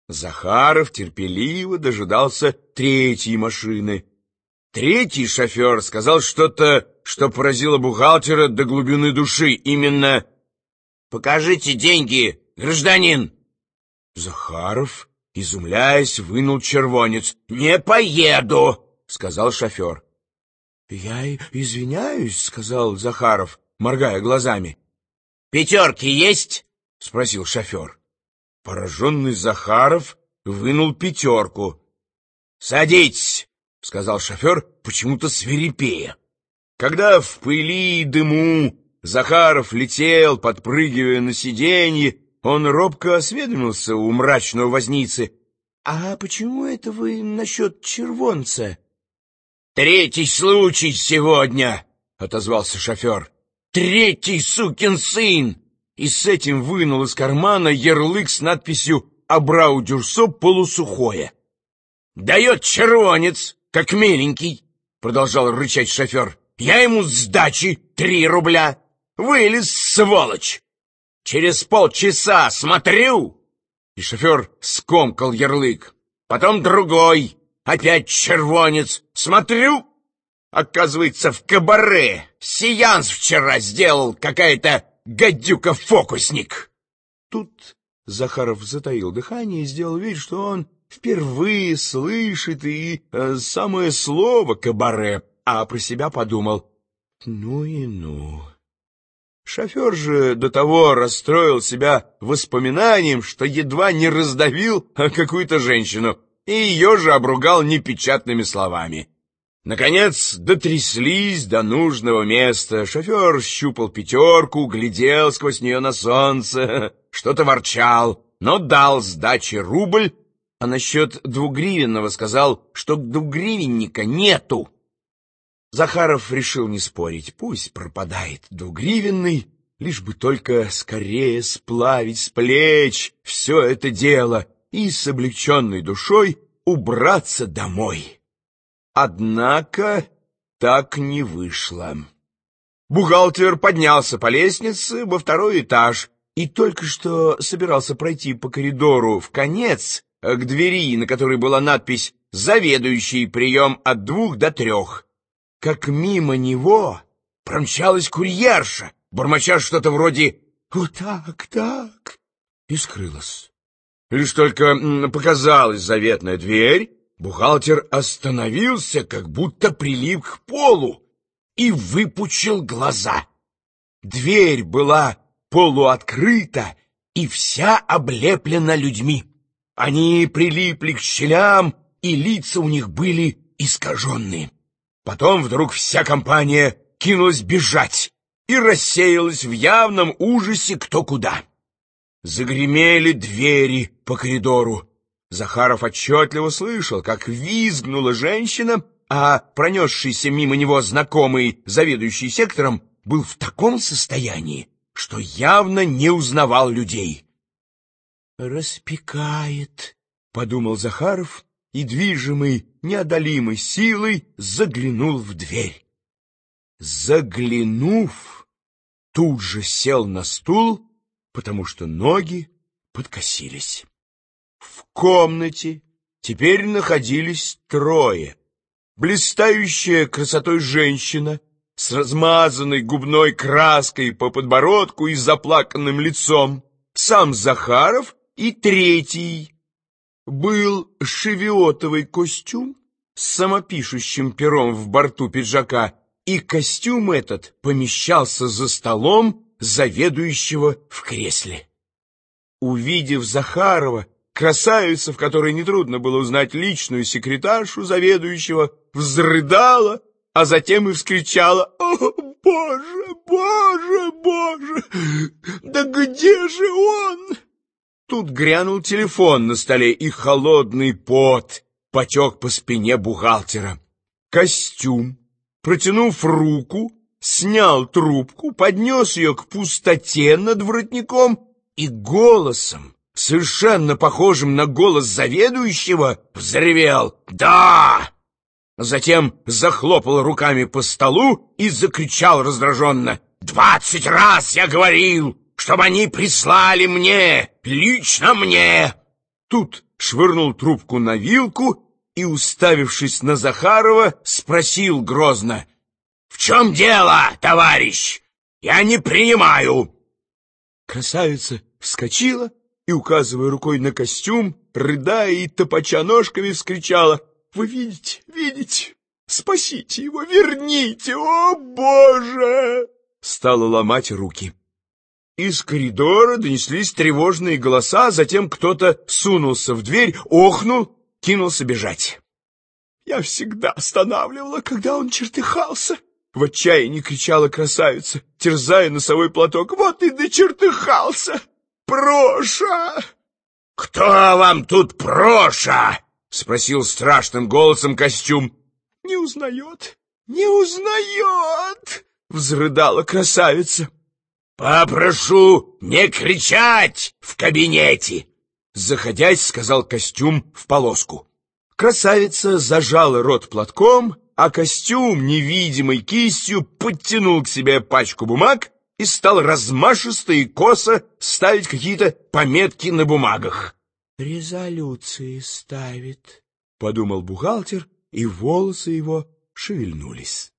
Захаров терпеливо дожидался третьей машины. Третий шофер сказал что-то, что поразило бухгалтера до глубины души. Именно «Покажите деньги, гражданин!» Захаров, изумляясь, вынул червонец. «Не поеду!» — сказал шофер. «Я извиняюсь», — сказал Захаров, моргая глазами. «Пятерки есть?» — спросил шофер. Пораженный Захаров вынул пятерку. «Садитесь», — сказал шофер, почему-то свирепея. Когда в пыли и дыму Захаров летел, подпрыгивая на сиденье, он робко осведомился у мрачного возницы. «А почему это вы насчет червонца?» «Третий случай сегодня», — отозвался шофер. «Третий сукин сын!» И с этим вынул из кармана ярлык с надписью «Абрау Дюрсо полусухое». «Дает червонец, как миленький», — продолжал рычать шофер. «Я ему сдачи 3 рубля. Вылез, сволочь! Через полчаса смотрю!» И шофер скомкал ярлык. Потом другой. Опять червонец. Смотрю, оказывается, в кабаре сеанс вчера сделал какая-то гадюка-фокусник. Тут Захаров затаил дыхание и сделал вид, что он впервые слышит и самое слово «кабаре», а про себя подумал: «Ну и ну». Шофер же до того расстроил себя воспоминанием, что едва не раздавил какую-то женщину, и ее же обругал непечатными словами. Наконец дотряслись до нужного места. Шофер щупал пятерку, глядел сквозь нее на солнце, что-то ворчал, но дал сдачи рубль, а насчет двугривенного сказал, что двугривенника нету. Захаров решил не спорить, пусть пропадает двугривенный, лишь бы только скорее сплавить с плеч все это дело и с облегченной душой убраться домой. Однако так не вышло. Бухгалтер поднялся по лестнице во 2-й этаж и только что собирался пройти по коридору в конец к двери, на которой была надпись «Заведующий, прием от 2 до 3», как мимо него промчалась курьерша, бормоча что-то вроде «Вот так, так», и скрылась. Лишь только показалась заветная дверь, бухгалтер остановился, как будто прилип к полу, и выпучил глаза. Дверь была полуоткрыта и вся облеплена людьми. Они прилипли к щелям, и лица у них были искаженные. Потом вдруг вся компания кинулась бежать и рассеялась в явном ужасе кто куда. Загремели двери по коридору. Захаров отчетливо слышал, как визгнула женщина, а пронесшийся мимо него знакомый, заведующий сектором, был в таком состоянии, что явно не узнавал людей. «Распекает», — подумал Захаров, и, движимый неодолимой силой, заглянул в дверь. Заглянув, тут же сел на стул, потому что ноги подкосились. В комнате теперь находились 3. Блистающая красотой женщина с размазанной губной краской по подбородку и заплаканным лицом, сам Захаров и 3. Был шевиотовый костюм с самопишущим пером в борту пиджака, и костюм этот помещался за столом заведующего в кресле. Увидев Захарова, красавица, в которой нетрудно было узнать личную секретаршу заведующего, взрыдала, а затем и вскричала: «О, Боже, Боже, Боже! Да где же он?» Тут грянул телефон на столе, и холодный пот потек по спине бухгалтера. Костюм, протянув руку, снял трубку, поднес ее к пустоте над воротником и голосом, совершенно похожим на голос заведующего, взревел «Да!». Затем захлопал руками по столу и закричал раздраженно: «20 раз я говорил, чтобы они прислали мне, лично мне!» Тут швырнул трубку на вилку и, уставившись на Захарова, спросил грозно: «В чем дело, товарищ? Я не принимаю!» Красавица вскочила и, указывая рукой на костюм, рыдая и топоча ножками, вскричала: «Вы видите, видите? Спасите его, верните! О, Боже!» Стала ломать руки. Из коридора донеслись тревожные голоса, затем кто-то сунулся в дверь, охнул, кинулся бежать. «Я всегда останавливала, когда он чертыхался!» В отчаянии кричала красавица, терзая носовой платок. «Вот и дочертыхался! Проша!» «Кто вам тут Проша?» — спросил страшным голосом костюм. «Не узнает, не узнает!» — взрыдала красавица. «Попрошу не кричать в кабинете!» — заходясь, сказал костюм в полоску. Красавица зажала рот платком, а костюм невидимой кистью подтянул к себе пачку бумаг и стал размашисто и косо ставить какие-то пометки на бумагах. «Резолюции ставит», — подумал бухгалтер, и волосы его шевельнулись.